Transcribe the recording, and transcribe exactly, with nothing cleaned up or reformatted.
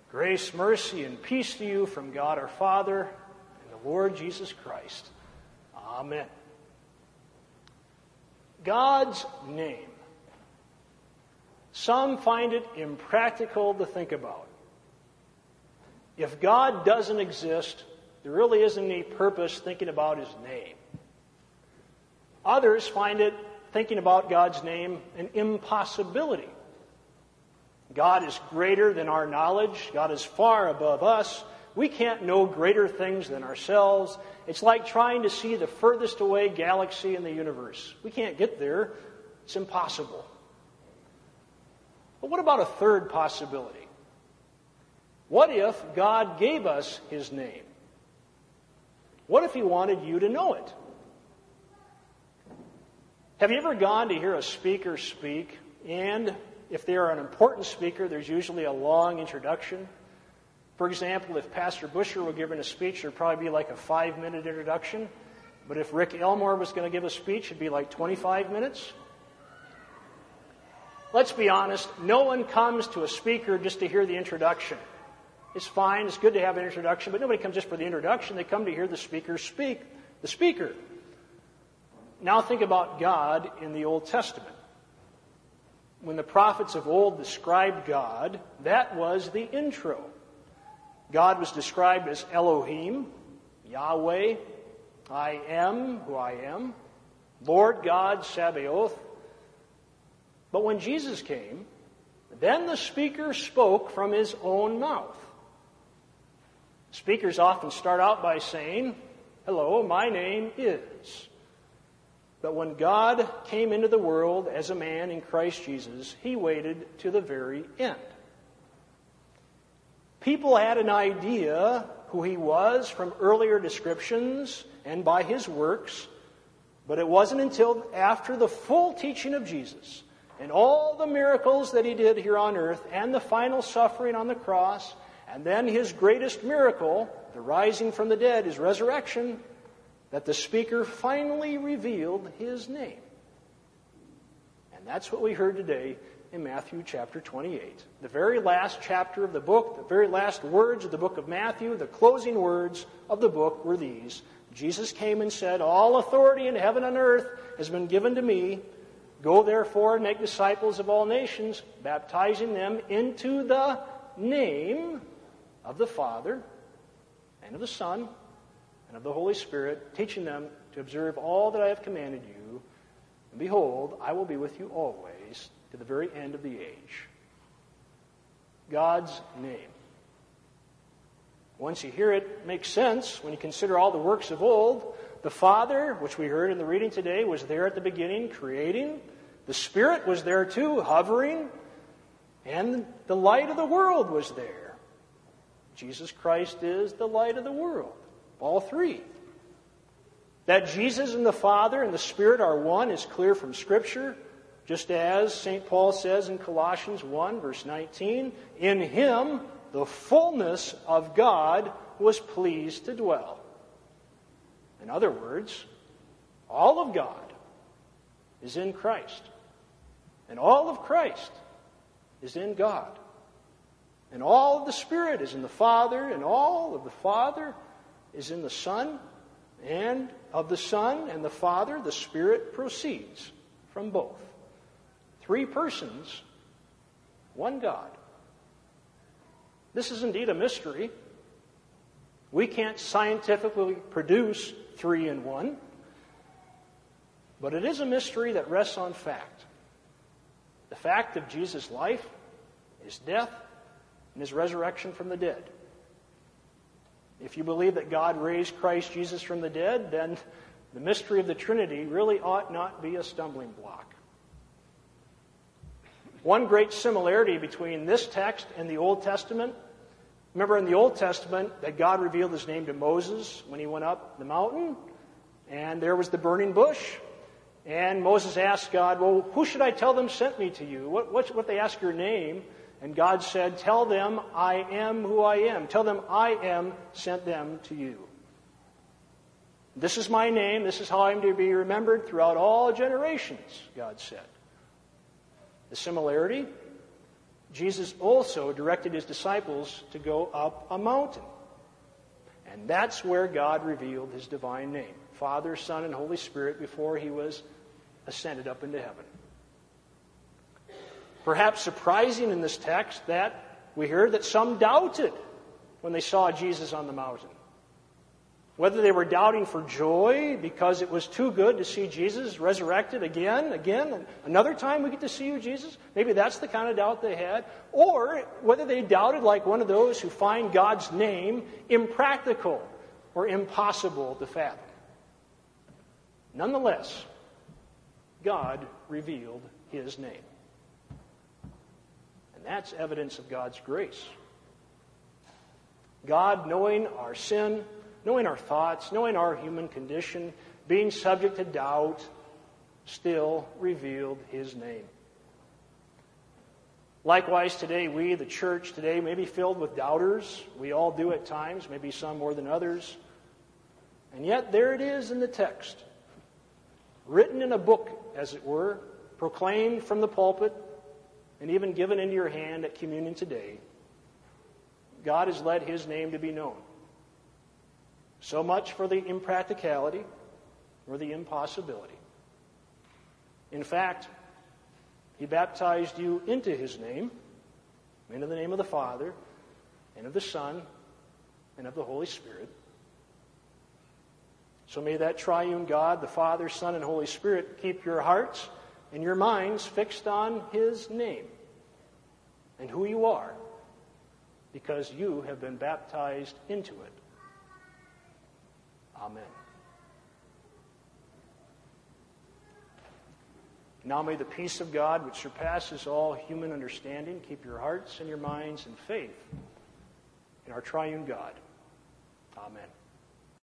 Grace, mercy, and peace to you from God our Father and the Lord Jesus Christ. Amen. God's name. Some find it impractical to think about. If God doesn't exist, there really isn't any purpose thinking about His name. Others find it, thinking about God's name, an impossibility. God is greater than our knowledge. God is far above us. We can't know greater things than ourselves. It's like trying to see the furthest away galaxy in the universe. We can't get there. It's impossible. But what about a third possibility? What if God gave us His name? What if He wanted you to know it? Have you ever gone to hear a speaker speak, and if they are an important speaker, there's usually a long introduction? For example, if Pastor Busher were giving a speech, there'd probably be like a five-minute introduction. But if Rick Elmore was going to give a speech, it'd be like twenty-five minutes. Let's be honest, no one comes to a speaker just to hear the introduction. It's fine, it's good to have an introduction, but nobody comes just for the introduction. They come to hear the speaker speak, the speaker. Now think about God in the Old Testament. When the prophets of old described God, that was the intro. God was described as Elohim, Yahweh, I am who I am, Lord God, Sabaoth. But when Jesus came, then the speaker spoke from his own mouth. Speakers often start out by saying, "Hello, my name is." But when God came into the world as a man in Christ Jesus, He waited to the very end. People had an idea who He was from earlier descriptions and by His works, but it wasn't until after the full teaching of Jesus and all the miracles that He did here on earth and the final suffering on the cross, and then His greatest miracle, the rising from the dead, His resurrection, that the speaker finally revealed His name. And that's what we heard today in Matthew chapter twenty-eight. The very last chapter of the book, the very last words of the book of Matthew, the closing words of the book were these. Jesus came and said, "All authority in heaven and earth has been given to me. Go therefore and make disciples of all nations, baptizing them into the name of the Father and of the Son and of the Holy Spirit, teaching them to observe all that I have commanded you. And behold, I will be with you always to the very end of the age." God's name. Once you hear it, it makes sense when you consider all the works of old. The Father, which we heard in the reading today, was there at the beginning, creating. The Spirit was there too, hovering. And the light of the world was there. Jesus Christ is the light of the world. All three. That Jesus and the Father and the Spirit are one is clear from Scripture, just as Saint Paul says in Colossians one, verse nineteen, "In Him the fullness of God was pleased to dwell." In other words, all of God is in Christ, and all of Christ is in God, and all of the Spirit is in the Father, and all of the Father is in the Son, and of the Son and the Father, the Spirit proceeds from both. Three persons, one God. This is indeed a mystery. We can't scientifically produce three in one, but it is a mystery that rests on fact. The fact of Jesus' life, His death, and His resurrection from the dead. If you believe that God raised Christ Jesus from the dead, then the mystery of the Trinity really ought not be a stumbling block. One great similarity between this text and the Old Testament, remember in the Old Testament that God revealed His name to Moses when he went up the mountain, and there was the burning bush, and Moses asked God, "Well, who should I tell them sent me to you? What, what, what they ask your name?" And God said, "Tell them I am who I am. Tell them I am sent them to you. This is my name. This is how I am to be remembered throughout all generations," God said. The similarity? Jesus also directed his disciples to go up a mountain. And that's where God revealed his divine name, Father, Son, and Holy Spirit, before he was ascended up into heaven. Perhaps surprising in this text that we heard that some doubted when they saw Jesus on the mountain. Whether they were doubting for joy because it was too good to see Jesus resurrected again, again, another time we get to see you, Jesus. Maybe that's the kind of doubt they had. Or whether they doubted like one of those who find God's name impractical or impossible to fathom. Nonetheless, God revealed his name. And that's evidence of God's grace. God, knowing our sin, knowing our thoughts, knowing our human condition, being subject to doubt, still revealed his name. Likewise, today, we, the church today, may be filled with doubters. We all do at times, maybe some more than others. And yet, there it is in the text, written in a book, as it were, proclaimed from the pulpit, and even given into your hand at communion today. God has let his name to be known. So much for the impracticality or the impossibility. In fact, he baptized you into his name, into the name of the Father, and of the Son, and of the Holy Spirit. So may that triune God, the Father, Son, and Holy Spirit, keep your hearts and your minds fixed on his name and who you are, because you have been baptized into it. Amen. Now may the peace of God, which surpasses all human understanding, keep your hearts and your minds in faith in our triune God. Amen.